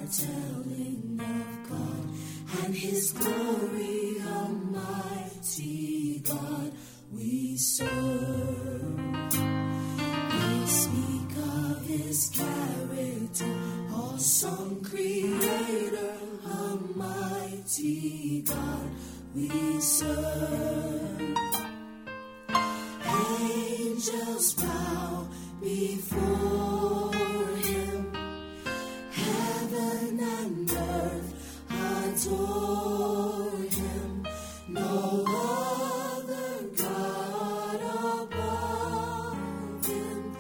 telling of God and His glory, Almighty God we serve. We speak of His character, awesome Creator, Almighty God we serve. Angels bow before Him, heaven and earth adore Him. No other God above Him,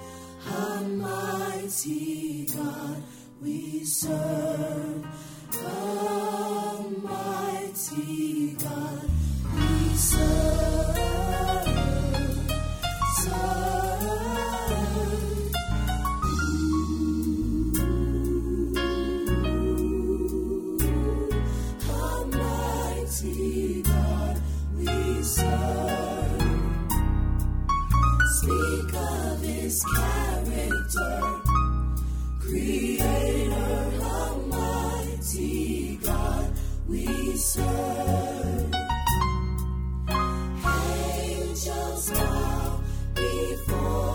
Almighty God we serve. Almighty God we serve. Almighty God we serve. Speak of His character, Creator, Almighty God we serve. Angels bow before